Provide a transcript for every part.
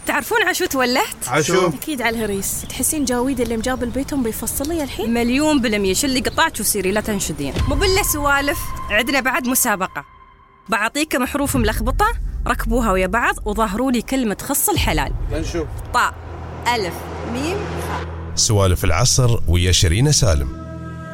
تعرفون عشو تولهت؟ عشو أكيد على الهريس. تحسين جاويد اللي مجاب البيتهم بيفصل لي الحين؟ 1,000,000% شلي قطعت وسيري لا تنشدين. مو بالله سوالف، عندنا بعد مسابقة. بعطيكم حروف ملخبطة، ركبوها ويا بعض وظهروا لي كلمة تخص الحلال. نشوف. طاء ألف ميم خاء. سوالف العصر ويا شيرين سالم.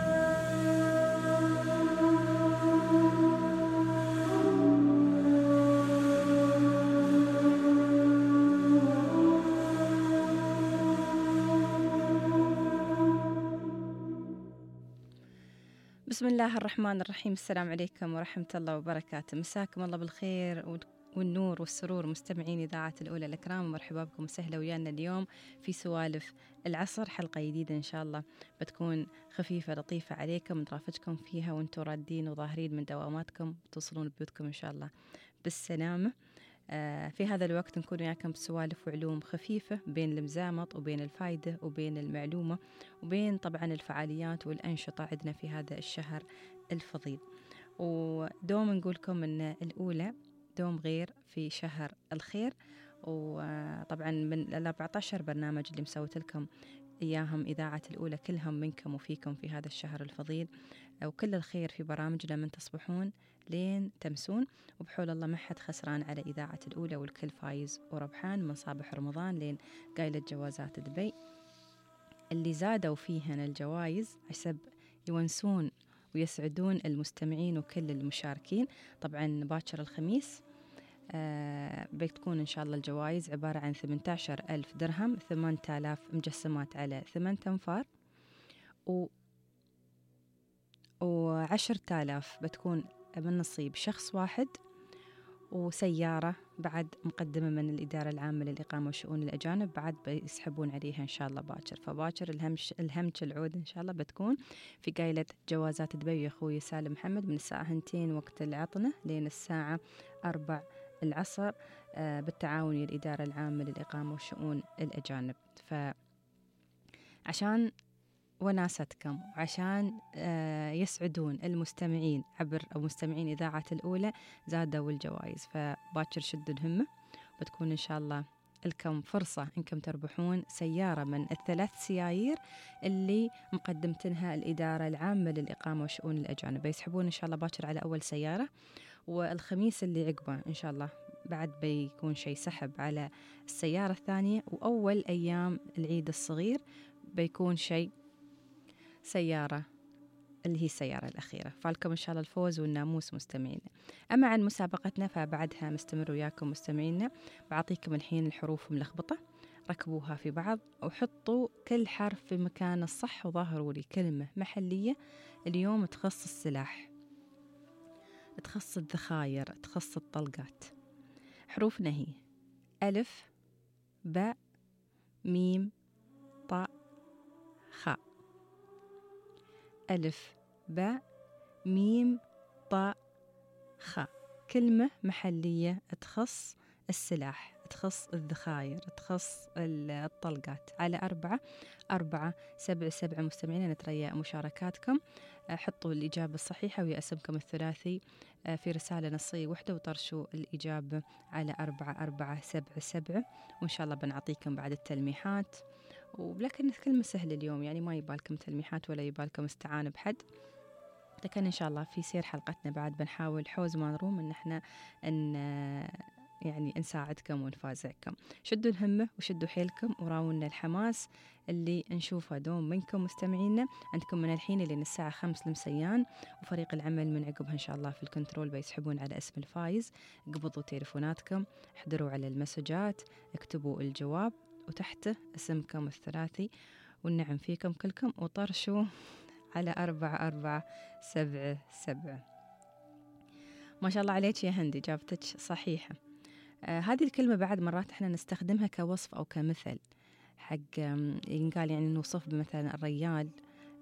بسم الله الرحمن الرحيم. السلام عليكم ورحمة الله وبركاته. مساكم الله بالخير والنور والسرور مستمعين إذاعة الأولى الأكرام، ومرحبا بكم وسهلا ويانا اليوم في سوالف العصر، حلقة جديدة إن شاء الله بتكون خفيفة لطيفة عليكم، نرافقكم فيها وانتم رادين وظاهرين من دواماتكم، توصلون بيوتكم إن شاء الله بالسلامة. في هذا الوقت نكون وياكم بسوالف وعلوم خفيفة بين المزامط وبين الفائدة وبين المعلومة وبين طبعا الفعاليات والأنشطة عندنا في هذا الشهر الفضيل. ودوم نقولكم أن الأولى دوم غير في شهر الخير، وطبعا من 14 برنامج اللي مسويت لكم إياهم إذاعة الأولى كلهم منكم وفيكم في هذا الشهر الفضيل، وكل الخير في برامجنا من تصبحون لين تمسون، وبحول الله ما حد خسران على إذاعة الأولى، والكل فايز وربحان من صباح رمضان لين قايلة جوازات دبي اللي زادوا فيهن الجوائز حسب يونسون ويسعدون المستمعين وكل المشاركين. طبعا باكر الخميس بتكون إن شاء الله الجوائز عبارة عن 18,000 درهم، 8,000 مجسمات على 8 أنفار، و10,000 بتكون من نصيب شخص واحد، وسيارة بعد مقدمة من الإدارة العامة للإقامة وشؤون الأجانب بعد بيسحبون عليها إن شاء الله باكر. فباكر الهمش العود إن شاء الله بتكون في قايلة جوازات دبي يا أخوي سالم محمد من الساعة 2 وقت العطنة لين الساعة 4 العصر، بالتعاون ويا الإدارة العامة للإقامة وشؤون الأجانب. فعشان وناستكم وعشان يسعدون المستمعين عبر أو مستمعين إذاعة الأولى زادوا الجوائز، فباكر شدوا الهمة، بتكون إن شاء الله لكم فرصة إنكم تربحون سيارة من الثلاث سيايير اللي مقدمتنها الإدارة العامة للإقامة وشؤون الأجانب. بيسحبون إن شاء الله باكر على أول سيارة، والخميس اللي عقبه إن شاء الله بعد بيكون شيء سحب على السيارة الثانية، وأول أيام العيد الصغير بيكون شيء سيارة اللي هي السيارة الأخيرة. فالكم إن شاء الله الفوز والناموس مستمعينا. أما عن مسابقتنا فبعدها مستمر وياكم مستمعينا. بعطيكم الحين الحروف ملخبطة، ركبوها في بعض وحطوا كل حرف في مكان الصح، وظهروا لي كلمة محلية اليوم تخص السلاح، تخص الذخاير، تخص الطلقات. حروفنا هي ألف باء ميم طاء خاء. ألف باء ميم طاء خاء، كلمة محلية تخص السلاح، تخص الذخاير، تخص الطلقات. على 4-4-7-7 مستمعين نتريا مشاركاتكم. حطوا الإجابة الصحيحة ويا اسمكم الثلاثي في رسالة نصية واحدة، وطرشوا الإجابة على 4-4-7-7، وإن شاء الله بنعطيكم بعد التلميحات. ولكن الكلمة سهلة اليوم، يعني ما يبالكم تلميحات ولا يبالكم استعانة بحد، لكن إن شاء الله في سير حلقتنا بعد بنحاول حوز ما نروم إن احنا يعني نساعدكم ونفازعكم. شدوا الهمة وشدوا حيلكم وراونا الحماس اللي نشوفه دوم منكم مستمعينا. عندكم من الحين لين الساعة 5 المسيان، وفريق العمل من عقبها إن شاء الله في الكنترول بيسحبون على اسم الفايز. قبضوا تليفوناتكم، احضروا على المسجات، اكتبوا الجواب وتحته اسمكم الثلاثي، والنعم فيكم كلكم، وطرشوا على 4-4-7-7. ما شاء الله عليك يا هندي، جابتك صحيحة. هذه الكلمة بعد مرات احنا نستخدمها كوصف أو كمثل حق ينقال، يعني نوصف بمثلا الريال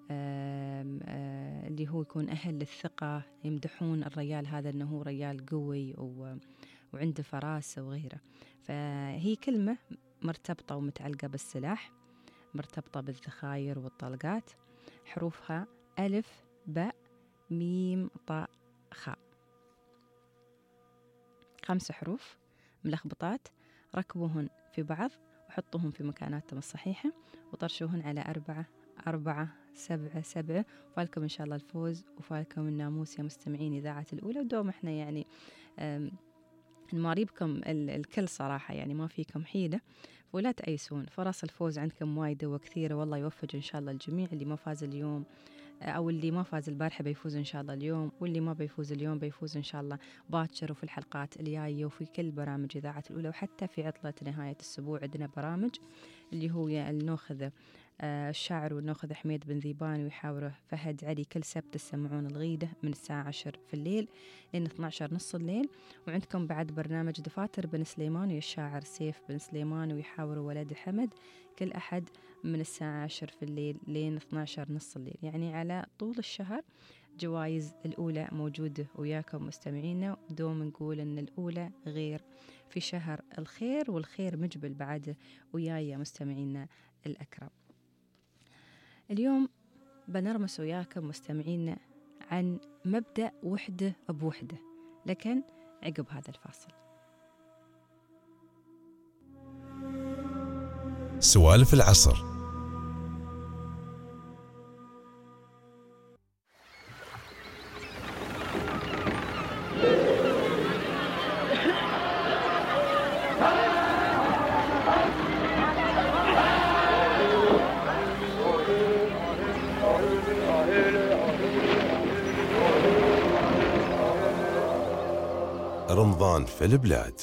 اللي هو يكون أهل للثقة، يمدحون الريال هذا أنه هو ريال قوي وعنده فراسة وغيره. فهي كلمة مرتبطة ومتعلقة بالسلاح، مرتبطة بالذخاير والطلقات. حروفها ألف باء ميم طاء خاء، 5 حروف ملخبطات. ركبوهن في بعض وحطوهم في مكاناتهم الصحيحة وطرشوهن على 4 4 7 7. وفالكم إن شاء الله الفوز وفالكم الناموس يا مستمعين إذاعة الأولى. ودوم إحنا يعني نماريبكم الكل صراحة، يعني ما فيكم حيلة ولا تأيسون. فرص الفوز عندكم وايدة وكثيرة، والله يوفق إن شاء الله الجميع. اللي ما فاز اليوم أو اللي ما فاز البارحة بيفوز إن شاء الله اليوم، واللي ما بيفوز اليوم بيفوز إن شاء الله باكر وفي الحلقات الجاية وفي كل برامج إذاعة الأولى. وحتى في عطلة نهاية الأسبوع عندنا برامج اللي هو النوخذ الشاعر والنوخذ حميد بن ذيبان ويحاوره فهد علي كل سبت تسمعون الغيدة من الساعة 10 في الليل لين 12 نص الليل. وعندكم بعد برنامج دفاتر بن سليمان والشاعر سيف بن سليمان ويحاوره ولد حمد كل أحد من الساعة 10 في الليل لين 12 نص الليل. يعني على طول الشهر جوائز الأولى موجودة وياكم مستمعينا. دوم نقول أن الأولى غير في شهر الخير، والخير مجبل بعده ويايا مستمعينا الأكرم. اليوم بنرمس وياكم مستمعينا عن مبدأ وحدة بوحدة، لكن عقب هذا الفاصل. سوالف العصر. رمضان في البلاد.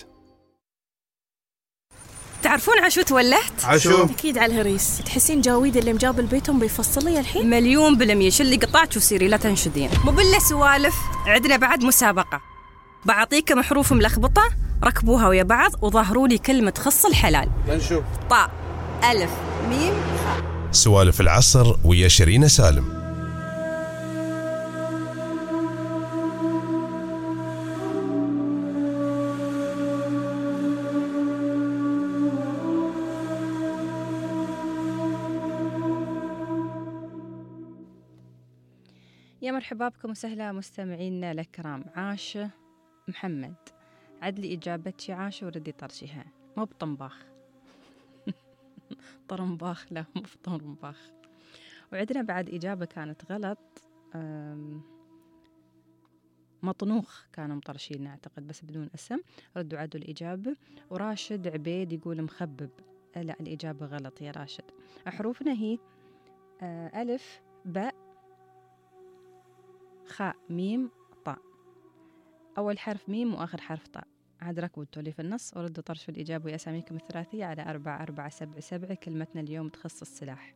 تعرفون عشو تولهت؟ عشو أكيد على الهريس. تحسين جاويد اللي مجاب البيتهم بيفصل لي الحين؟ 1,000,000% شلي قطعك وسيري لا تنشدين. مو بالله سوالف، عندنا بعد مسابقة بعطيكم حروف ملخبطة ركبوها ويا بعض وظهروا لي كلمة تخص الحلال. نشوف. طاء ألف ميم خاء. سوالف العصر ويا شيرين سالم. يا مرحبا بكم وسهلا مستمعينا الكرام. عاشة محمد عدلي إجابتي عاشة وردي طرشها مو بطنباخ. طرنباخ لا مو بطنباخ. وعندنا بعد إجابة كانت غلط، مطنوخ كانوا مطرشين أعتقد بس بدون اسم، ردوا عدوا الإجابة. وراشد عبيد يقول مخبب، لا الإجابة غلط يا راشد. حروفنا هي ألف باء خاء ميم طاء. أول حرف ميم وآخر حرف طاء. عاد ركبوا التولي في النص وردوا طرشوا الإجابة وأساميكم الثلاثية على 4 4 7 7. كلمتنا اليوم تخص السلاح.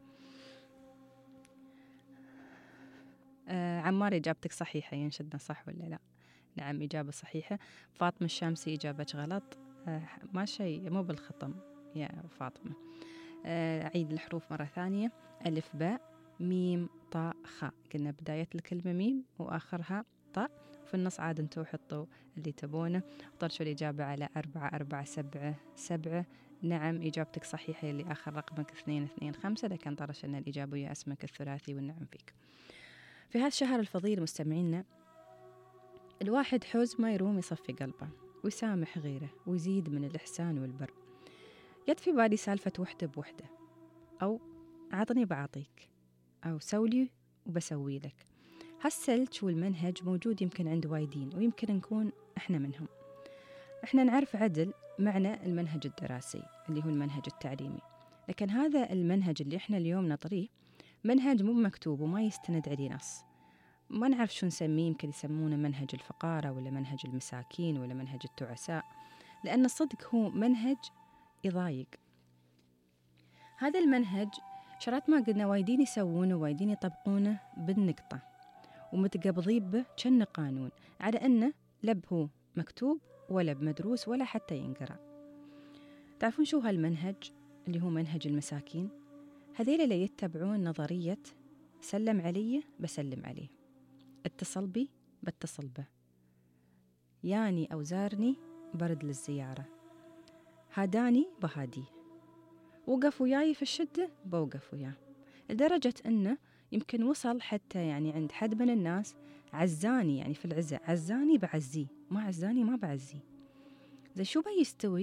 عمار إجابتك صحيحة، ينشدنا صح ولا لا؟ نعم إجابة صحيحة. فاطمة الشامسي إجابتك غلط. ما شيء مو بالخطم يا فاطمة. عيد الحروف مرة ثانية. ألف باء ميم طاء خاء. قلنا بداية الكلمة ميم وآخرها طاء، وفي النص عاد انتوا حطوا اللي تبونه وطرشوا الإجابة على 4 4 7 7. نعم إجابتك صحيحة اللي آخر رقمك 2 2 5، لكن طرش لنا الإجابة ويا اسمك الثلاثي والنعم فيك. في هذا الشهر الفضيل مستمعينا الواحد حوز ما يروم يصفي قلبه ويسامح غيره ويزيد من الإحسان والبر. يد في بالي سالفة وحدة بوحدة، أو عطني بعطيك، أو سولي وبسوي لك. هالسلج والمنهج موجود يمكن عند وايدين ويمكن نكون إحنا منهم. إحنا نعرف عدل معنى المنهج الدراسي اللي هو المنهج التعليمي، لكن هذا المنهج اللي إحنا اليوم نطريه منهج مو مكتوب وما يستند عليه نص. ما نعرف شو نسميه، يمكن يسمونه منهج الفقارة ولا منهج المساكين ولا منهج التعساء، لأن الصدق هو منهج يضايق. هذا المنهج شرات ما قلنا وايدين يسوونه وايدين يطبقونه بالنقطة ومتقبضين به كأنه قانون، على أنه لب هو مكتوب ولا بمدروس ولا حتى ينقرأ. تعرفون شو هالمنهج اللي هو منهج المساكين؟ هذيل اللي يتبعون نظرية سلم علي بسلم عليه، اتصل بي بتصل به، ياني أو زارني برد للزيارة، هاداني بهاديه، وقف وياي في الشدة بوقف وياه. لدرجة أنه يمكن وصل حتى يعني عند حد من الناس عزاني، يعني في العزة عزاني بعزيه، ما عزاني ما بعزيه. زي شو بيستوي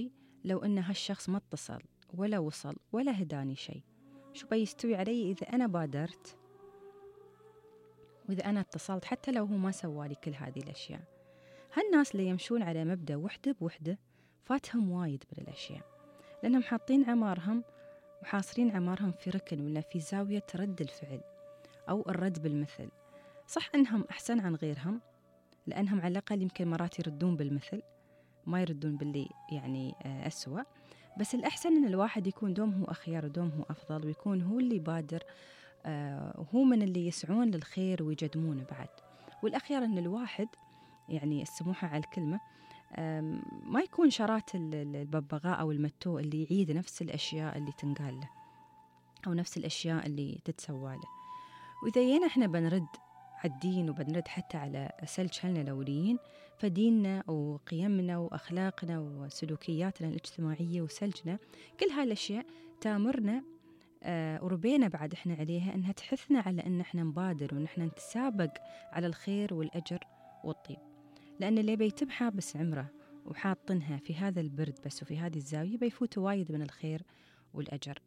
لو أن هالشخص ما اتصل ولا وصل ولا هداني شيء، شو بيستوي علي إذا أنا بادرت وإذا أنا اتصلت حتى لو هو ما سوالي كل هذه الأشياء؟ هالناس اللي يمشون على مبدأ وحدة بوحدة فاتهم وايد من الأشياء، لأنهم حاطين عمارهم وحاصرين عمارهم في ركن ولا في زاوية رد الفعل أو الرد بالمثل. صح أنهم أحسن عن غيرهم، لأنهم على الأقل يمكن مرات يردون بالمثل، ما يردون باللي يعني أسوأ، بس الأحسن أن الواحد يكون دوم هو أخيار ودوم هو أفضل، ويكون هو اللي بادر، وهو من اللي يسعون للخير ويجدمونه بعد. والأخير أن الواحد يعني السموحة على الكلمة ما يكون شرات الببغاء أو المتو اللي يعيد نفس الأشياء اللي تنقال له أو نفس الأشياء اللي تتسوى له. وإذا جينا إحنا بنرد على الدين وبنرد حتى على سلج هلنا الأوليين، فديننا وقيمنا وأخلاقنا وسلوكياتنا الاجتماعية وسلجنا كل هاي الأشياء تامرنا وربينا بعد إحنا عليها أنها تحثنا على أن إحنا نبادر وأن إحنا نتسابق على الخير والأجر والطيب. لأن اللي بيتم حابس عمره وحاطنها في هذا البرد بس وفي هذه الزاوية بيفوت وايد من الخير والأجر.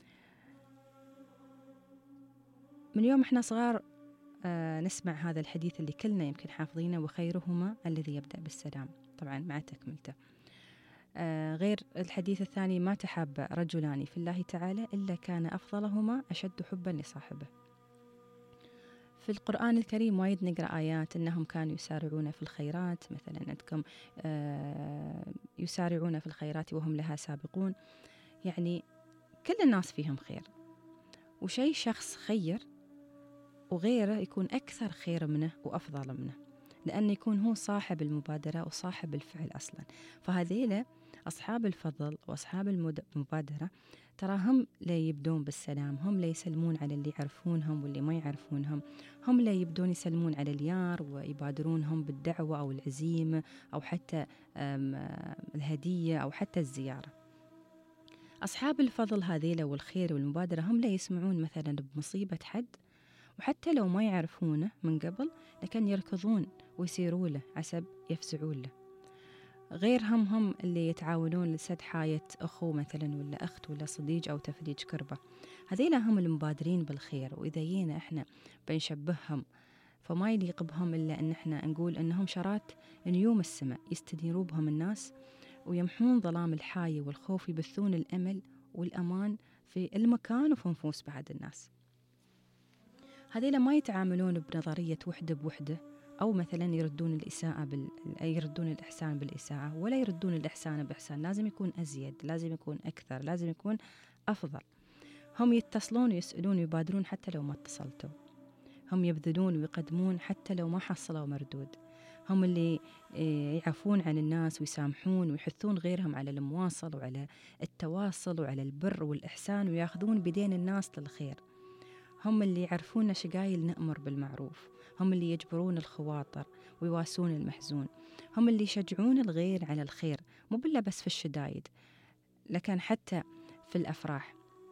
من يوم إحنا صغار نسمع هذا الحديث اللي كلنا يمكن حافظينه: وخيرهما الذي يبدأ بالسلام، طبعا مع تكملته. غير الحديث الثاني: ما تحاب رجلان في الله تعالى إلا كان أفضلهما أشد حبا لصاحبه. في القرآن الكريم وايد نقرأ آيات أنهم كانوا يسارعون في الخيرات، مثلا عندكم يسارعون في الخيرات وهم لها سابقون. يعني كل الناس فيهم خير، وشي شخص خير وغيره يكون أكثر خير منه وأفضل منه، لأنه يكون هو صاحب المبادرة وصاحب الفعل أصلا. فهذيلا أصحاب الفضل وأصحاب المبادرة ترى هم لا يبدون بالسلام، هم لا يسلمون على اللي يعرفونهم واللي ما يعرفونهم، هم لا يبدون يسلمون على اليار ويبادرونهم بالدعوة أو العزيمة أو حتى الهدية أو حتى الزيارة. أصحاب الفضل هذيلا والخير والمبادرة هم لا يسمعون مثلا بمصيبة حد، وحتى لو ما يعرفونه من قبل لكن يركضون ويسيروا له عسب يفزعون له. غيرهم هم اللي يتعاونون لسد حاية أخو مثلا ولا أخت ولا صديق أو تفريج كربة. هذيلا هم المبادرين بالخير، وإذا جينا إحنا بنشبههم فما يليق بهم إلا أن إحنا نقول أنهم شرات نيوم السماء يستنيروا بهم الناس ويمحون ظلام الحاية والخوف، يبثون الأمل والأمان في المكان وفي نفوس بعد الناس. هذيلا ما يتعاملون بنظرية وحدة بوحدة، أو مثلا يردون يردون الإحسان بالإساءة، ولا يردون الإحسان بإحسان. لازم يكون أزيد، لازم يكون أكثر، لازم يكون أفضل. هم يتصلون ويسألون ويبادرون حتى لو ما اتصلتوا، هم يبذلون ويقدمون حتى لو ما حصلوا مردود، هم اللي يعفون عن الناس ويسامحون ويحثون غيرهم على المواصل وعلى التواصل وعلى البر والإحسان، وياخذون بدين الناس للخير. هم اللي يعرفون شقايل نأمر بالمعروف، هم اللي يجبرون الخواطر ويواسون المحزون، هم اللي يشجعون الغير على الخير، مو بلا بس في الشدايد لكن حتى في الأفراح.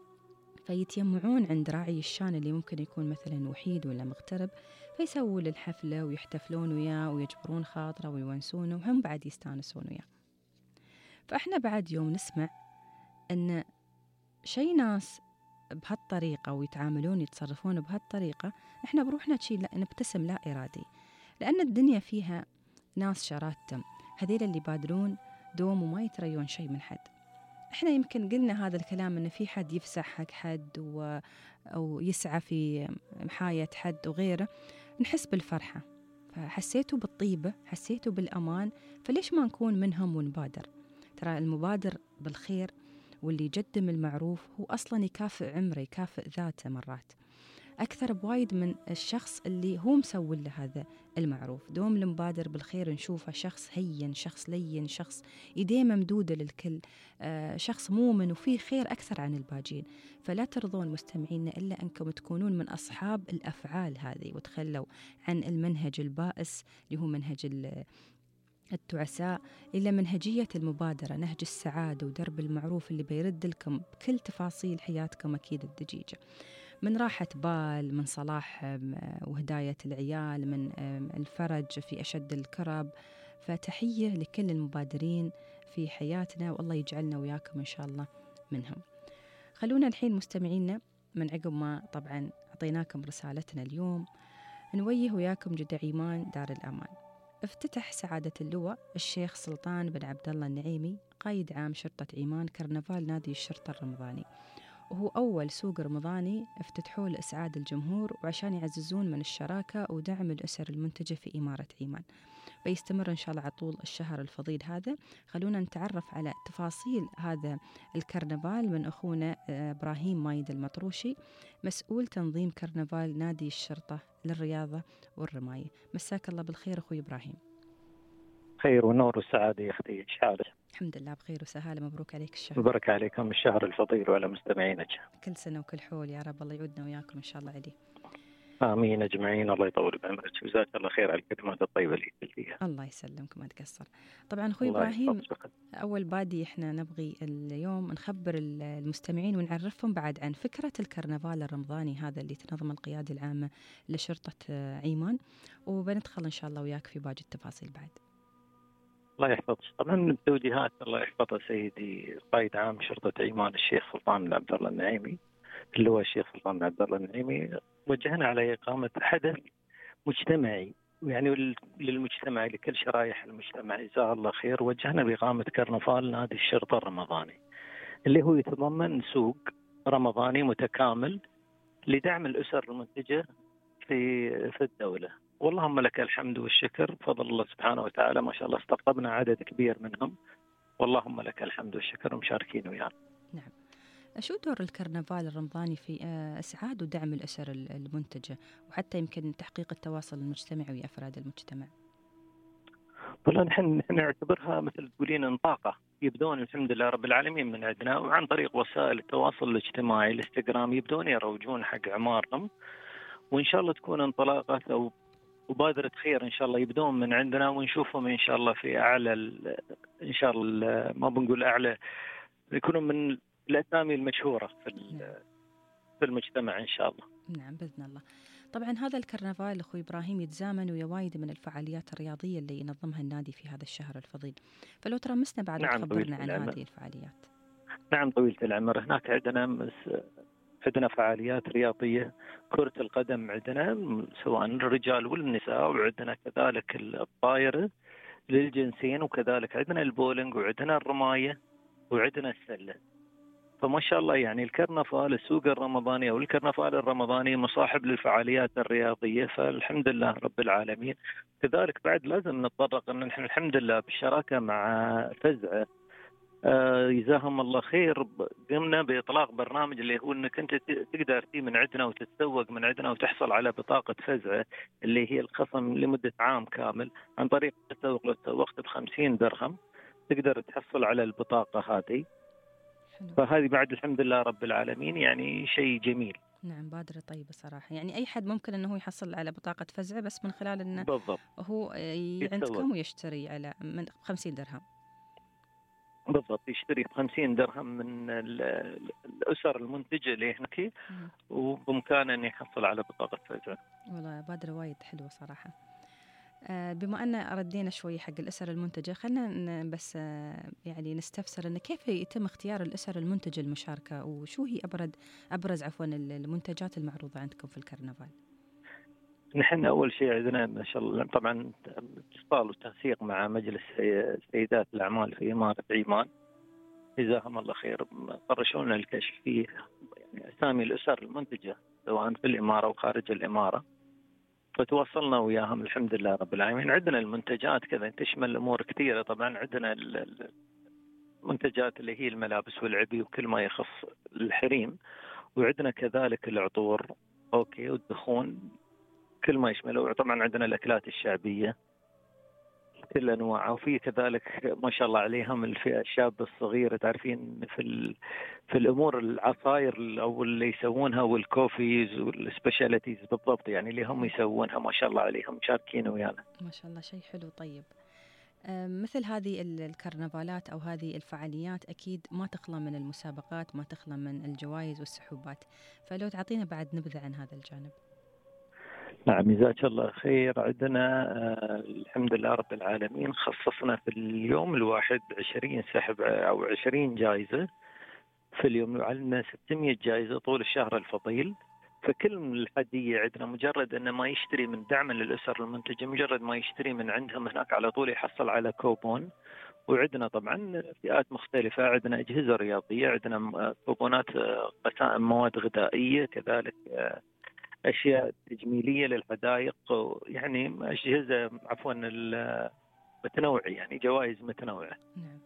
فيتيمعون عند راعي الشان اللي ممكن يكون مثلا وحيد ولا مغترب، فيسووا للحفلة ويحتفلون وياه ويجبرون خاطره ويونسونه، وهم بعد يستانسون وياه. فإحنا بعد يوم نسمع أن شي ناس بهالطريقة ويتعاملون يتصرفون بهالطريقة، إحنا بروحنا شي نبتسم لا إرادي، لأن الدنيا فيها ناس شراتهم، هذيل اللي بادرون دوم وما يتريون شي من حد. إحنا يمكن قلنا هذا الكلام إن في حد يفسح حق حد أو يسعى في محاية حد وغيره، نحس بالفرحة، فحسيتوا بالطيبة، حسيتوا بالأمان، فليش ما نكون منهم ونبادر؟ ترى المبادر بالخير واللي يقدم المعروف هو أصلاً يكافئ عمره، يكافئ ذاته مرات أكثر بوايد من الشخص اللي هو مسوي له هذا المعروف. دوم المبادر بالخير نشوفه شخص هين، شخص لين، شخص إيديه ممدودة للكل، شخص مؤمن وفيه خير أكثر عن الباجين. فلا ترضون مستمعين إلا أنكم تكونون من أصحاب الأفعال هذه وتخلوا عن المنهج البائس اللي هو منهج التعساء إلى منهجية المبادرة، نهج السعادة ودرب المعروف اللي بيرد لكم بكل تفاصيل حياتكم أكيد الدجيجة، من راحة بال، من صلاح وهداية العيال، من الفرج في أشد الكرب. فتحية لكل المبادرين في حياتنا، والله يجعلنا وياكم إن شاء الله منهم. خلونا الحين مستمعينا من عقب ما طبعا أعطيناكم رسالتنا اليوم نويه وياكم جدة عيمان دار الأمان. افتتح سعادة اللواء الشيخ سلطان بن عبد الله النعيمي قايد عام شرطة عيمان كرنفال نادي الشرطة الرمضاني، وهو أول سوق رمضاني افتتحوه لإسعاد الجمهور وعشان يعززون من الشراكة ودعم الأسر المنتجة في إمارة عيمان. بيستمر إن شاء الله على طول الشهر الفضيل هذا. خلونا نتعرف على تفاصيل هذا الكرنفال من أخونا إبراهيم مايد المطروشي، مسؤول تنظيم كرنفال نادي الشرطة للرياضة والرماية. مساك الله بالخير أخوي إبراهيم. خير ونور والسعادة يا أختي إن شاء الله. الحمد لله بخير وسهالة، مبروك عليك الشهر. مبارك عليكم الشهر الفضيل وعلى مستمعينك. كل سنة وكل حول يا رب، الله يعودنا وياكم إن شاء الله عليه. آمين أجمعين، الله يطول بعمرك وجزاك الله خير على الكلمات الطيبة اللي قلتيها. الله يسلمك ما تقصر. طبعا أخوي إبراهيم، أول بادي إحنا نبغي اليوم نخبر المستمعين ونعرفهم بعد عن فكرة الكرنفال الرمضاني هذا اللي تنظم القيادة العامة لشرطة عيمان، وبندخل إن شاء الله وياك في باقي التفاصيل بعد. الله يحفظك. طبعا التوجيهات الله يحفظها سيدي قائد عام شرطة عيمان الشيخ سلطان بن عبد الله النعيمي، اللي هو الشيخ سلطان بن عبد الله النعيمي، وجهنا على إقامة حدث مجتمعي يعني للمجتمع لكل شرائح المجتمع جزاه الله خير. وجهنا بإقامة كرنفال نادي الشرطة الرمضاني اللي هو يتضمن سوق رمضاني متكامل لدعم الأسر المنتجة في الدولة. واللهم لك الحمد والشكر بفضل الله سبحانه وتعالى، ما شاء الله استقطبنا عدد كبير منهم، واللهم لك الحمد والشكر ومشاركين ويانا. نعم. شو دور الكرنفال الرمضاني في إسعاد ودعم الأسر المنتجة وحتى يمكن تحقيق التواصل المجتمعي ويا أفراد المجتمع؟ والله نحن نعتبرها مثل تقولين طاقة يبدون الحمد لله رب العالمين من عندنا، وعن طريق وسائل التواصل الاجتماعي الانستغرام يبدون يروجون حق أعمارهم، وإن شاء الله تكون انطلاقة أو مبادرة خير إن شاء الله يبدون من عندنا ونشوفهم إن شاء الله في أعلى إن شاء الله ما بنقول أعلى، يكونوا من الأسامي المشهورة في المجتمع إن شاء الله. نعم بإذن الله. طبعا هذا الكرنفال أخوي إبراهيم يتزامن ويا وايد من الفعاليات الرياضية اللي ينظمها النادي في هذا الشهر الفضيل، فلو ترمسنا بعد تخبرنا عن هذه الفعاليات. نعم طويلة العمر. هناك عندنا فعاليات رياضية، كرة القدم عندنا سواء الرجال والنساء، وعندنا كذلك الطائرة للجنسين، وكذلك عندنا البولينج وعندنا الرماية وعندنا السلة. فما شاء الله يعني الكرنفال السوق الرمضاني أو الكرنفال الرمضاني مصاحب للفعاليات الرياضية، فالحمد لله رب العالمين. كذلك بعد لازم نتطرق أن نحن الحمد لله بالشراكة مع فزعة جزاهم الله خير قمنا بإطلاق برنامج اللي هو أنك أنت تقدر تي من عندنا وتتسوق من عندنا وتحصل على بطاقة فزعة اللي هي الخصم لمدة عام كامل عن طريق التسوق. لو تسوقت ب50 درهم تقدر تحصل على البطاقة هذه. فهذه بعد الحمد لله رب العالمين يعني شيء جميل. نعم بادرة طيبة صراحة، يعني أي حد ممكن أنه يحصل على بطاقة فزعة بس من خلال أنه بالضبط هو عندكم ويشتري على من 50 درهم. بالضبط، يشتري ب50 درهم من الأسر المنتجة اللي هناك وبإمكانه أن يحصل على بطاقة فزعة. والله بادرة وايد حلوة صراحة. بما أن ردينا شوي حق الأسر المنتجة، خلنا بس يعني نستفسر أن كيف يتم اختيار الأسر المنتجة المشاركة، وشو هي أبرز المنتجات المعروضة عندكم في الكرنفال؟ نحن أول شيء عندنا ما شاء الله طبعا اتصال وتنسيق مع مجلس سيدات الأعمال في إمارة عيمان جزاهم الله خير، فرشونا الكشف فيه يعني أسامي الأسر المنتجة سواء في الإمارة وخارج الإمارة، فتواصلنا وياهم الحمد لله رب العالمين. عندنا المنتجات كذا تشمل أمور كثيرة. طبعا عندنا المنتجات اللي هي الملابس والعبي وكل ما يخص الحريم، وعندنا كذلك العطور أوكي والدخون كل ما يشمله. طبعا عندنا الأكلات الشعبية كل أنواعها، وفي كذلك ما شاء الله عليهم الفئة الشابة الصغيرة تعرفين في الأمور العصائر أو اللي يسوونها والكوفيز والسبيشاليتيز بالضبط، يعني اللي هم يسوونها ما شاء الله عليهم مشاركين ويانا. ما شاء الله شيء حلو. طيب مثل هذه الكرنفالات أو هذه الفعاليات أكيد ما تخلى من المسابقات، ما تخلى من الجوائز والسحوبات، فلو تعطينا بعد نبذة عن هذا الجانب. نعم جزاك الله خير. عندنا الحمد لله رب العالمين خصصنا في اليوم الواحد 20 سحب أو 20 جائزة في اليوم. عندنا 600 جائزة طول الشهر الفضيل. فكل من الحدية عندنا مجرد أنه ما يشتري من دعم للأسر المنتجة، مجرد ما يشتري من عندهم هناك على طول يحصل على كوبون. وعندنا طبعا فئات مختلفة، عندنا أجهزة رياضية، عندنا كوبونات قسائم مواد غذائية، كذلك أشياء تجميلية للحدائق، يعني أجهزة متنوعة، يعني جوائز متنوعة. نعم.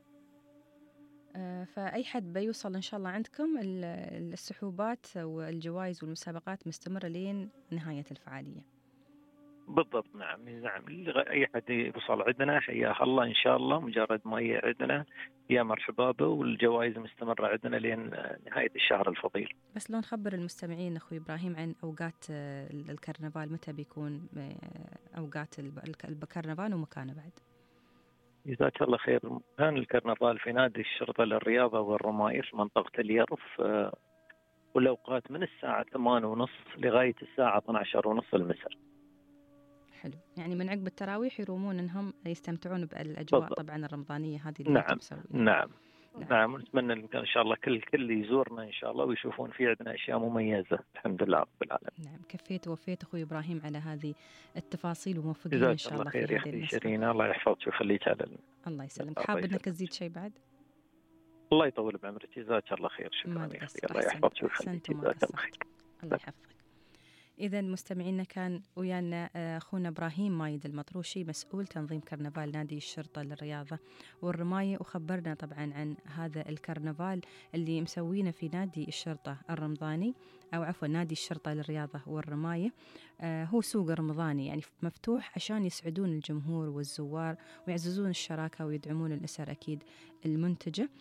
فأي حد بيوصل إن شاء الله عندكم السحوبات والجوائز والمسابقات مستمرة لين نهاية الفعالية. بالضبط. نعم أي حد يوصل عندنا حياه الله إن شاء الله، مجرد ما عندنا يا مرحبا به، والجوائز مستمرة عندنا لين نهاية الشهر الفضيل. بس لو نخبر المستمعين أخوي إبراهيم عن أوقات الكرنفال، متى بيكون أوقات الكرنفال ومكانه بعد؟ جزاك الله خير. مكان الكرنفال في نادي الشرطة للرياضة والرماية في منطقة اليرف، والأوقات من الساعة 8:30 لغاية الساعة 12:30 المساء. حلو، يعني من عقب التراويح يرومون انهم يستمتعون بالاجواء بالضبط. طبعا الرمضانيه هذه اللي نعم مسوينها. نعم ونتمنى ان شاء الله كل يزورنا ان شاء الله ويشوفون في عندنا اشياء مميزه الحمد لله رب العالمين. نعم كفيت ووفيت اخوي ابراهيم على هذه التفاصيل، وموفقين ان شاء الله خير في يا هذه اختي النسخه. شيرين، الله يحفظك ويخليك على الله يسلمك. حاب انك تزيد شيء بعد؟ الله يطول بعمرك. جزاك الله خير. شكرا يا اختي، الله يحفظك ويخليك. جزاك الله خير. الله يحفظك. إذا مستمعينا كان ويانا أخونا إبراهيم مايد المطروشي، مسؤول تنظيم كرنفال نادي الشرطة للرياضة والرماية، وخبرنا طبعا عن هذا الكرنفال اللي مسوينه في نادي الشرطة الرمضاني، أو عفوا نادي الشرطة للرياضة والرماية. هو سوق رمضاني يعني مفتوح عشان يسعدون الجمهور والزوار ويعززون الشراكة ويدعمون الأسر أكيد المنتجة.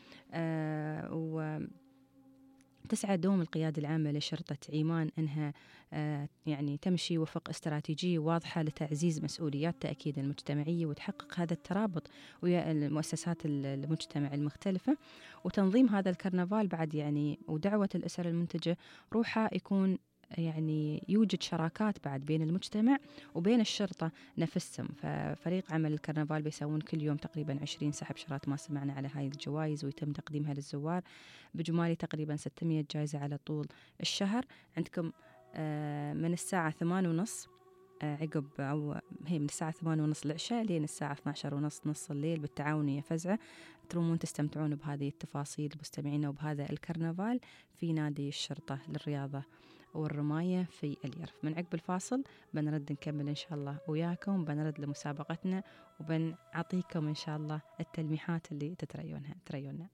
تسعى دوم القيادة العامة لشرطة عمان أنها يعني تمشي وفق استراتيجية واضحة لتعزيز مسؤوليات تأكيد المجتمعية وتحقق هذا الترابط ويا المؤسسات المجتمع المختلفة، وتنظيم هذا الكرنفال بعد يعني ودعوة الأسر المنتجة روحها يكون يعني يوجد شراكات بعد بين المجتمع وبين الشرطة نفسهم. ففريق عمل الكرنفال بيسوون كل يوم تقريبا 20 سحب شرات ما سمعنا على هاي الجوائز، ويتم تقديمها للزوار بجمالي تقريبا 600 جائزة على طول الشهر. عندكم من الساعة 8:30 عقب أو هي من الساعة 8:30 العشاء لين الساعة 12:30 نص الليل بالتعاون يا فزعة. ترومون تستمتعون بهذه التفاصيل مستمعينا وبهذا الكرنفال في نادي الشرطة للرياضة والرماية في اليرف. من عقب الفاصل بنرد نكمل إن شاء الله وياكم، بنرد لمسابقتنا وبنعطيكم إن شاء الله التلميحات اللي تريونها.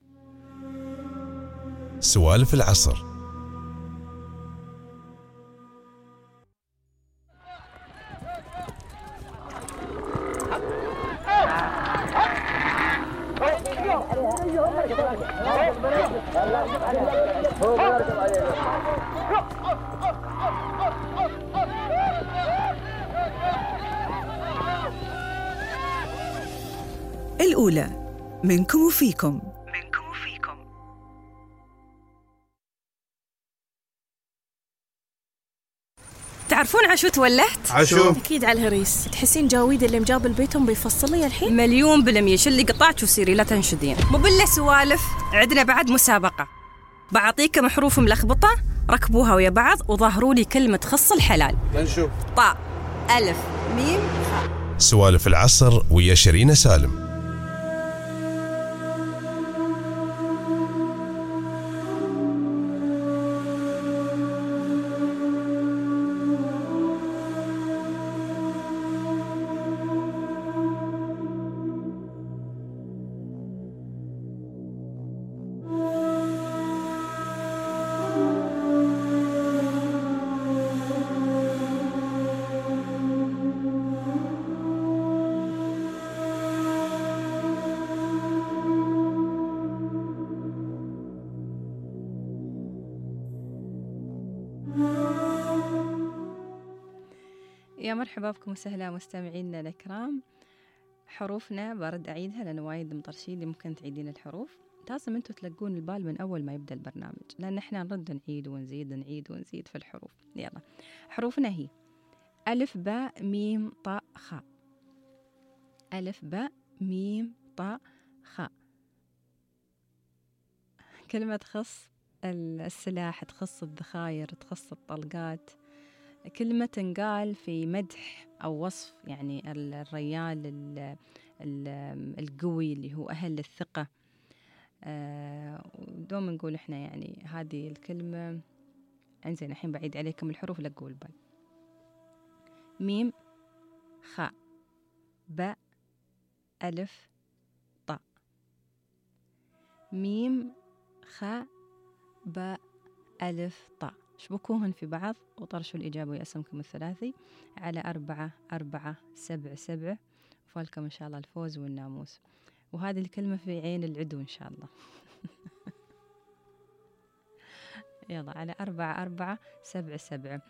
سوالف العصر. الأولى منكم وفيكم. تعرفون عشو تولهت؟ عشو أكيد على الهريس. تحسين جاويد اللي مجاب البيتهم بيفصل لي الحين؟ 1,000,000% شلي قطعك وسيري لا تنشدين. مو بالله سوالف، عندنا بعد مسابقة. بعطيكم حروف ملخبطة ركبوها ويا بعض وظهروا لي كلمة تخص الحلال. نشوف. طاء ألف ميم خاء. سوالف العصر ويا شيرين سالم. يا مرحبا بكم وسهلا مستمعينا الكرام. حروفنا برد أعيدها لأن وايد مطرشين اللي ممكن تعيدين الحروف. لازم أنتوا تلقون البال من أول ما يبدأ البرنامج، لأن إحنا نرد نعيد ونزيد في الحروف. يلا حروفنا هي ألف باء ميم طاء خاء. ألف باء ميم طاء خاء. كلمة تخص السلاح، تخص الذخاير، تخص الطلقات، كلمة تنقال في مدح أو وصف يعني الرجال القوي اللي هو أهل الثقة. دوم نقول إحنا يعني هذه الكلمة. أنزين الحين بعيد عليكم الحروف لا تقول باي. ميم خاء باء ألف طاء. ميم خاء باء ألف طاء. شبكوهن في بعض وطرشوا الإجابة ويقسمكم الثلاثي على 4 4 7 7. وفالكم إن شاء الله الفوز والناموس. وهذه الكلمة في عين العدو إن شاء الله. يلا على 4 4 7 7.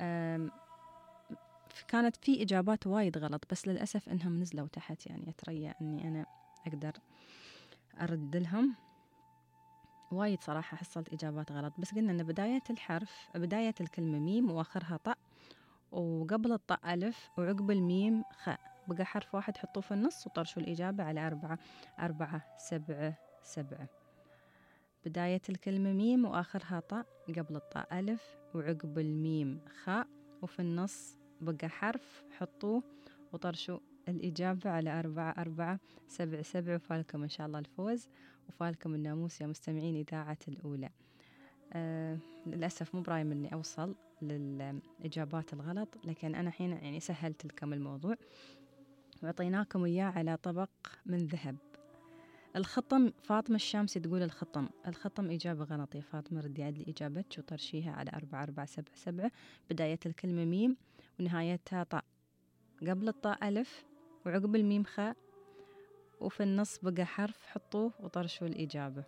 كانت في إجابات وايد غلط بس للأسف إنهم نزلوا تحت، يعني أتريا أني أنا أقدر أرد لهم. وايد صراحة حصلت إجابات غلط، بس قلنا أن بداية الكلمة ميم وآخرها طاء، وقبل الطاء ألف وعقب الميم خاء. بقى حرف واحد حطوه في النص وطرشوا الإجابة على 4 4 7 7. بداية الكلمة ميم وآخرها طاء، قبل الطاء ألف وعقب الميم خاء، وفي النص بقى حرف حطوه وطرشوا الإجابة على 4 4 7 7. وفالكم إن شاء الله الفوز وفالكم الناموس يا مستمعين إذاعة الأولى. للأسف مو برايم إني أوصل للإجابات الغلط، لكن أنا حين يعني سهلت لكم الموضوع وعطيناكم إياه على طبق من ذهب. الخطم، فاطمة الشامسي تقول الخطم إجابة غلط يا فاطمة، ردي عدلي إجابتك وطرشيها على 4 4 7 7. بداية الكلمة ميم ونهايتها طاء، قبل الطاء ألف وعقب الميم خاء، وفي النص بقى حرف حطوه وطرشوا الإجابة.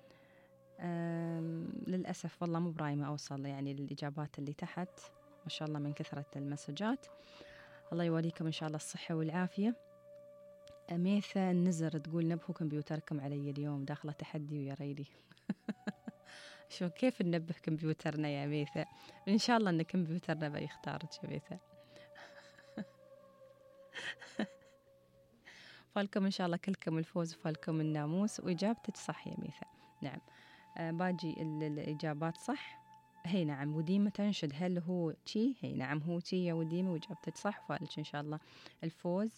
للأسف والله مو برايمة أوصل يعني للإجابات اللي تحت، ما شاء الله من كثرة المسجات. الله يوليكم إن شاء الله الصحة والعافية. ميثا النزر تقول نبهوا كمبيوتركم علي اليوم، داخلة تحدي ويا ريدي. شو كيف ننبه كمبيوترنا يا ميثا؟ إن شاء الله أن كمبيوترنا بيختارك يا ميثا. فالكم إن شاء الله كلكم الفوز وفالكم الناموس، وإجابتك صح يا ميثا. نعم. باجي الإجابات صح. هي نعم. وديمة تنشد هل هو تي؟ هي نعم هو تي يا وديمة، وإجابتك صح وفالك إن شاء الله الفوز.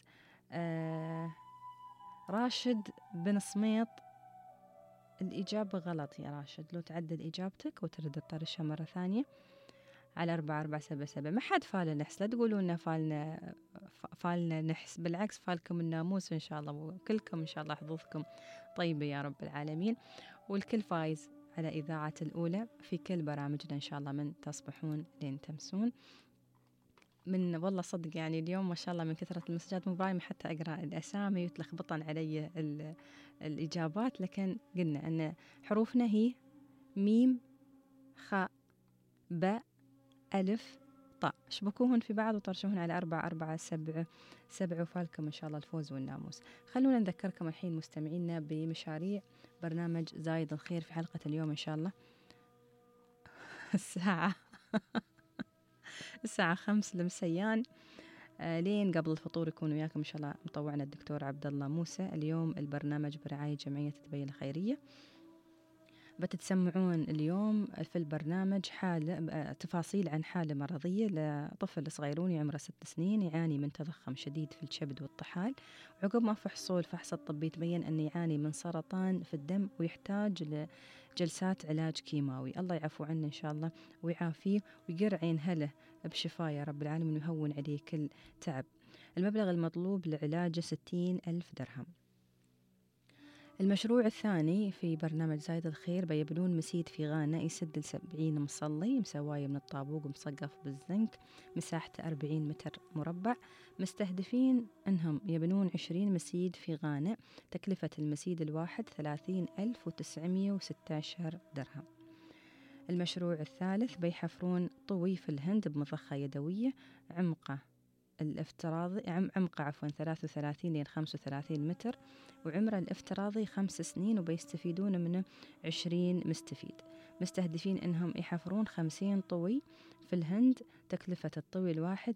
راشد بن صميط الإجابة غلط يا راشد، لو تعدل إجابتك وترد الطرشة مرة ثانية على 4 4 7 7. ما حد فال نحس، لا تقولوا لنا فالنا نحس، بالعكس فالكم الناموس إن شاء الله، وكلكم إن شاء الله حظوظكم طيبة يا رب العالمين، والكل فايز على إذاعة الأولى في كل برامجنا إن شاء الله من تصبحون لين تمسون. من والله صدق يعني اليوم ما شاء الله من كثرة المسجات مو برايم حتى أقرأ الأسامي وتلخبطن علي الإجابات، لكن قلنا أن حروفنا هي ميم خاء باء ألف طاء. شبكوهن في بعض وطرشوهن على 4 4 7 7. وفالكم إن شاء الله الفوز والناموس. خلونا نذكركم الحين مستمعينا بمشاريع برنامج زايد الخير في حلقة اليوم إن شاء الله. الساعة 5 المسيان لين قبل الفطور يكون وياكم إن شاء الله مطوعنا الدكتور عبد الله موسى. اليوم البرنامج برعاية جمعية تبين الخيرية. بتتسمعون اليوم في البرنامج تفاصيل عن حالة مرضية لطفل صغيروني عمره 6 سنين يعاني من تضخم شديد في الكبد والطحال، وعقب ما فحصوا الفحص الطبي تبين أنه يعاني من سرطان في الدم ويحتاج لجلسات علاج كيماوي. الله يعفو عنه إن شاء الله ويعافيه ويقر عين هله بشفاء يا رب العالمين ويهون عليه كل تعب. المبلغ المطلوب لعلاجه 60,000 درهم. المشروع الثاني في برنامج زايد الخير بيبنون مسيد في غانا يسد 70 مصلي مسواية من الطابوق ومصقف بالزنك، مساحته 40 متر مربع. مستهدفين أنهم يبنون 20 مسيد في غانا، تكلفة المسيد الواحد 30,916 درهم. المشروع الثالث بيحفرون طوي في الهند بمضخة يدوية، عمقه الافتراضي عمقه 33 لين 35 متر، وعمره الافتراضي 5 سنين، وبيستفيدون منه 20 مستفيد. مستهدفين أنهم يحفرون 50 طوي في الهند، تكلفة الطوي الواحد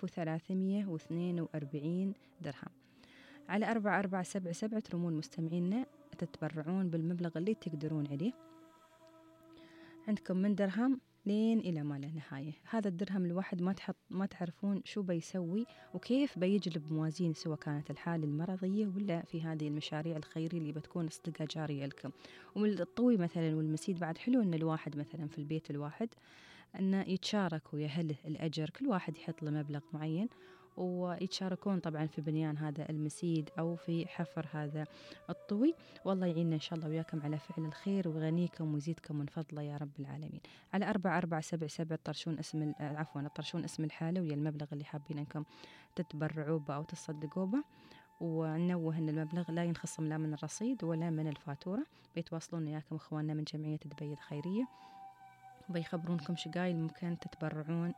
1342 درهم. على 4477 ترمون مستمعينا تتبرعون بالمبلغ اللي تقدرون عليه. عندكم من درهم لين إلى ما لا نهاية. هذا الدرهم الواحد ما تعرفون شو بيسوي وكيف بيجلب موازين، سواء كانت الحالة المرضية ولا في هذه المشاريع الخيرية اللي بتكون صدقة جارية لكم. ومن الطوي مثلا والمسيد بعد حلو أن الواحد مثلا في البيت الواحد أنه يتشارك ويا أهله الأجر، كل واحد يحط له مبلغ معين ويتشاركون طبعا في بنيان هذا المسيد أو في حفر هذا الطوي. والله يعيننا إن شاء الله وياكم على فعل الخير ويغنيكم ويزيدكم من فضله يا رب العالمين. على 4477 تطرشون اسم الحالة ويا المبلغ اللي حابين أنكم تتبرعوا به أو تصدقوا به، ونوه أن المبلغ لا ينخصم لا من الرصيد ولا من الفاتورة. بيتواصلون وياكم إخواننا من جمعية دبي الخيرية وبيخبرونكم شقايل ممكن تتبرعون.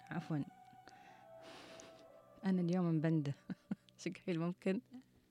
أنا اليوم مبندة شقايل ممكن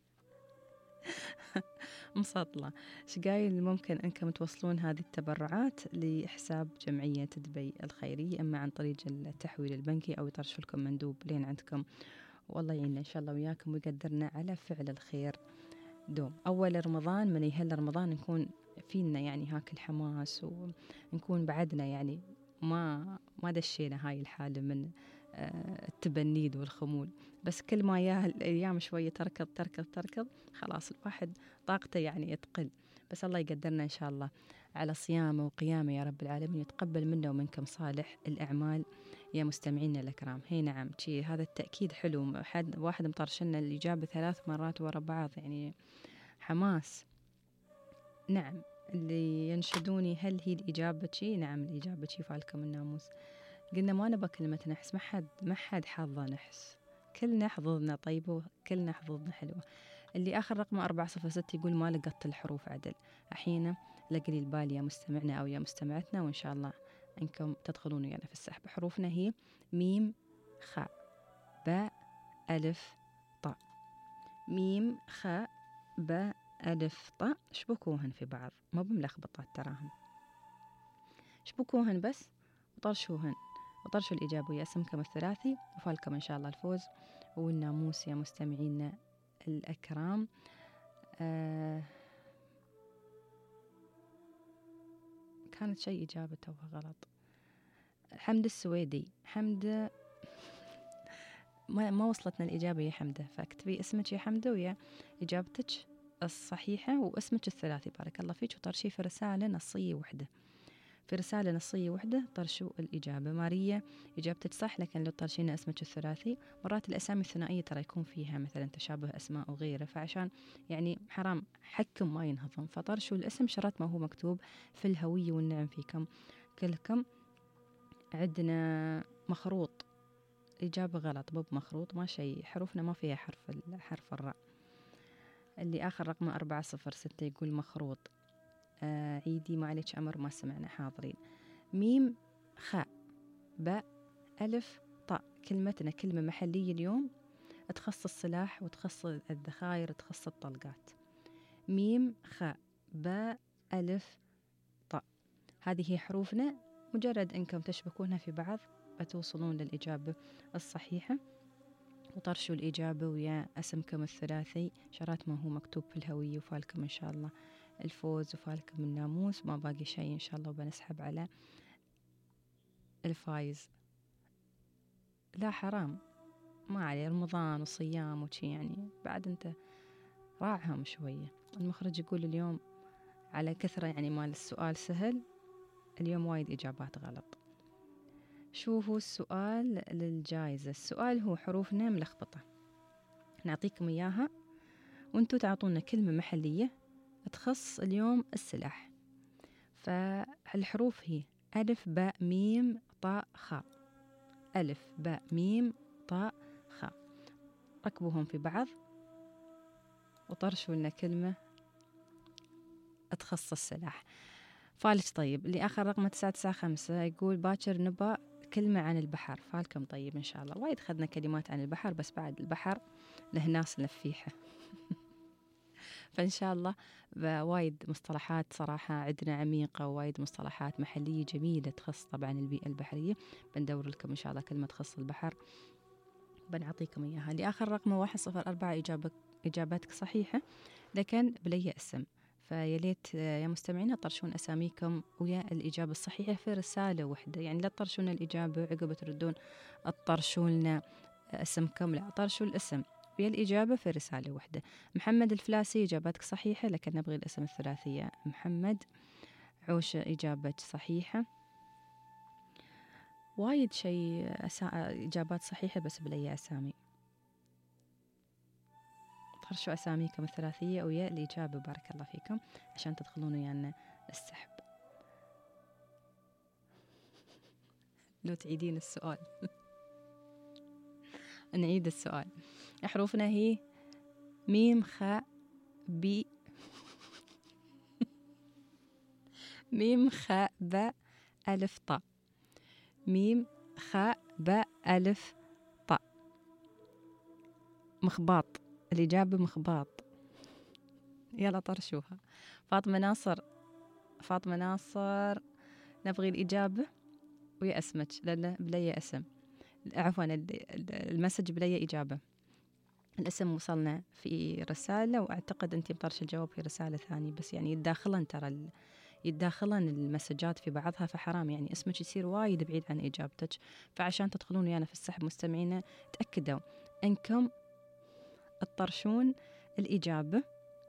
مصطلة شقايل ممكن أنكم توصلون هذه التبرعات لحساب جمعية دبي الخيرية، إما عن طريق التحويل البنكي أو يطرشوا لكم مندوب لين عندكم. والله يعيننا إن شاء الله وياكم ويقدرنا على فعل الخير دوم. أول رمضان من يهل رمضان نكون فينا يعني هاك الحماس، ونكون بعدنا يعني ما دشينا هاي الحالة من التبنيد والخمول، بس كل ما ياه الأيام شوية تركض خلاص الواحد طاقته يعني يتقل. بس الله يقدرنا إن شاء الله على صيامه وقيامه يا رب العالمين، يتقبل منا ومنكم صالح الأعمال يا مستمعينا الأكرام. هي نعم هذا التأكيد حلو، واحد مطرشنا الإجابة 3 مرات ورا بعض، يعني حماس. نعم اللي ينشدوني هل هي الإجابة نعم الإجابة فالكم الناموس. قلنا ما نبى كلمة نحس، ما حد حظه نحس، كلنا حظوظنا طيبة وكلنا حظوظنا حلوة. اللي آخر رقم 406 يقول ما لقطت الحروف عدل، أحيانا لقلي البال يا مستمعنا أو يا مستمعتنا، وإن شاء الله أنكم تدخلون ويانا في السحب. حروفنا هي ميم خاء باء ألف طاء. ميم خاء باء ألف طاء، شبكوهن في بعض، ما بملخبطات تراهم، شبكوهن بس وطرشوهن وطرشوا الإجابة ويا اسمكم الثلاثي، وفالكم إن شاء الله الفوز والناموس يا مستمعينا الأكرام. كانت شيء إجابته غلط. حمد السويدي، حمد ما وصلتنا الإجابة يا حمدة، فاكتبي اسمك يا حمدة ويا إجابتك الصحيحة واسمك الثلاثي بارك الله فيك، وطرشي في رسالة نصية وحدة، في رسالة نصية وحدة طرشوا الإجابة. ماريا إجابتك صح، لكن لو طرشينا اسمك الثلاثي، مرات الأسامي الثنائية ترى يكون فيها مثلا تشابه أسماء وغيره، فعشان يعني حرام حكم ما ينهضم، فطرشوا الاسم شرط ما هو مكتوب في الهوية. والنعم فيكم كلكم. عندنا مخروط، إجابة غلط، باب مخروط ما شيء، حروفنا ما فيها حرف الراء. اللي آخر رقم 406 يقول مخروط. عيدي ما عليك أمر ما سمعنا، حاضرين. ميم خاء باء ألف طاء. كلمتنا كلمة محلية اليوم تخص السلاح وتخص الذخائر تخص الطلقات. ميم خاء باء ألف طاء، هذه هي حروفنا، مجرد أنكم تشبكونها في بعض بتوصلون للإجابة الصحيحة. وطرشوا الإجابة ويا اسمكم الثلاثي شرات ما هو مكتوب في الهوية، وفالكم إن شاء الله الفوز وفالكم الناموس. ما باقي شيء إن شاء الله، وبنسحب على الفايز. لا حرام ما عليه، رمضان وصيام وشي يعني بعد أنت راعهم شوية. المخرج يقول اليوم على كثرة يعني مال السؤال سهل، اليوم وايد إجابات غلط. شوفوا السؤال للجائزة. السؤال هو حروفنا ملخبطة، نعطيكم إياها وانتوا تعطونا كلمة محلية تخص اليوم السلاح. فالحروف هي ألف باء ميم طاء خاء، ألف باء ميم طاء خاء. ركبوهم في بعض وطرشوا لنا كلمة تخص السلاح. فالج طيب. اللي آخر رقم 995 يقول باكر نبا كلمة عن البحر، فالكم طيب إن شاء الله. وايد خدنا كلمات عن البحر، بس بعد البحر له ناس نفيحة. فإن شاء الله وايد مصطلحات صراحة عندنا عميقة، ووايد مصطلحات محلية جميلة تخص طبعا البيئة البحرية. بندور لكم إن شاء الله كلمة تخص البحر بنعطيكم إياها. لآخر رقم 104 إجاباتك صحيحة لكن بلي اسم. فيليت يا مستمعين طرشون أساميكم ويا الإجابة الصحيحة في رسالة واحدة، يعني لا تطرشون الإجابة عقب تردون اطرشوا لنا اسمكم، لا طرشوا الاسم ويا الإجابة في رسالة واحدة. محمد الفلاسي إجابتك صحيحة لكن نبغي الاسم الثلاثية. محمد عوشة إجابتك صحيحة. وايد شيء إجابات صحيحة بس بلي أسامي. طرشوا أساميكم الثلاثية ويا الإجابة، بارك الله فيكم، عشان تدخلون ويانا السحب. لو تعيدين السؤال. نعيد السؤال. حروفنا هي ميم خاء بي ميم خاء باء ألف طاء. ميم خاء باء ألف طاء. مخباط، الإجابة مخباط. يلا طرشوها. فاطمة ناصر نبغي الإجابة ويا اسمك لأنه بلي اسم، عفوا المسج بلي إجابة. الاسم وصلنا في رسالة، وأعتقد أنت مطرش الجواب في رسالة ثانية، بس يعني يتداخلن المسجات في بعضها، فحرام يعني اسمك يصير وايد بعيد عن إجابتك. فعشان تدخلون ويانا في السحب مستمعينا تأكدوا أنكم تطرشون الإجابة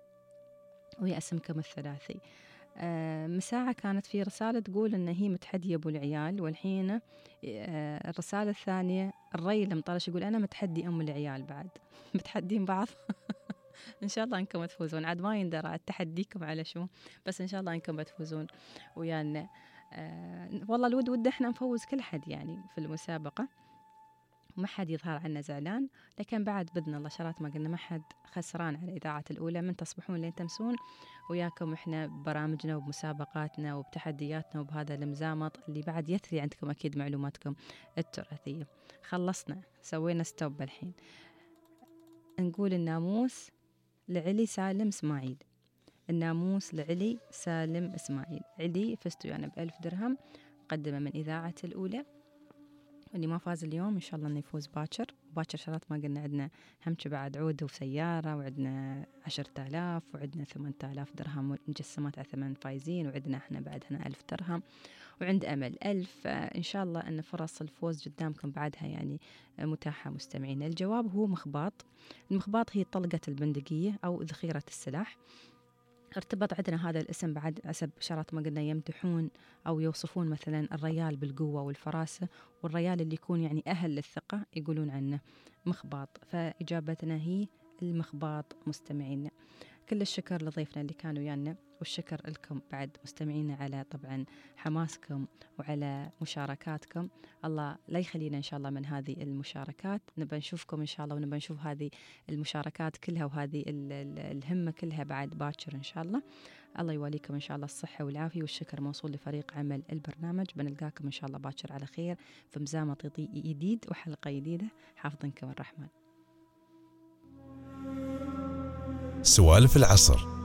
ويا اسمكم الثلاثي. مساعة كانت في رسالة تقول إن هي متحدية أبو العيال، والحين الرسالة الثانية الري المطرش يقول أنا متحدي أم العيال. بعد متحدين بعض. إن شاء الله أنكم تفوزون، عاد ما يندرى تحديكم على شو، بس إن شاء الله أنكم بتفوزون ويانا. والله الود إحنا نفوز كل حد يعني في المسابقة، وما حد يظهر عنا زعلان، لكن بعد بإذن الله شرات ما قلنا ما حد خسران على الإذاعة الأولى. من تصبحون لين تمسون وياكم إحنا ببرامجنا وبمسابقاتنا وبتحدياتنا وبهذا المزامط اللي بعد يثري عندكم أكيد معلوماتكم التراثية. خلصنا، سوينا ستوب. الحين نقول الناموس لعلي سالم إسماعيل. الناموس لعلي سالم إسماعيل. علي فزتوا يعني ب1000 درهم مقدمة من إذاعة الأولى، واللي ما فاز اليوم إن شاء الله إنه يفوز باكر شرات ما قلنا عندنا همش بعد عود وسيارة، وعندنا 10,000 وعندنا 8,000 درهم مجسمات على 8 فايزين، وعندنا إحنا بعد هنا 1000 درهم وعند أمل 1000. إن شاء الله أن فرص الفوز قدامكم بعدها يعني متاحة مستمعين. الجواب هو مخباط. المخباط هي طلقة البندقية أو ذخيرة السلاح. ارتبط عندنا هذا الاسم بعد حسب شرط ما قلنا يمدحون أو يوصفون مثلا الريال بالقوة والفراسة، والريال اللي يكون يعني أهل للثقة يقولون عنه مخباط. فإجابتنا هي المخباط مستمعينا. كل الشكر لضيفنا اللي كانوا ويانا، والشكر لكم بعد مستمعينا على طبعا حماسكم وعلى مشاركاتكم. الله لا يخلينا إن شاء الله من هذه المشاركات، نبى نشوفكم إن شاء الله، ونبى نشوف هذه المشاركات كلها وهذه الهمة كلها بعد باكر إن شاء الله. الله يواليكم إن شاء الله الصحة والعافية، والشكر موصول لفريق عمل البرنامج. بنلقاكم إن شاء الله باكر على خير في مزامط جديد وحلقة جديدة. حافظنكم الرحمن. سوالف العصر.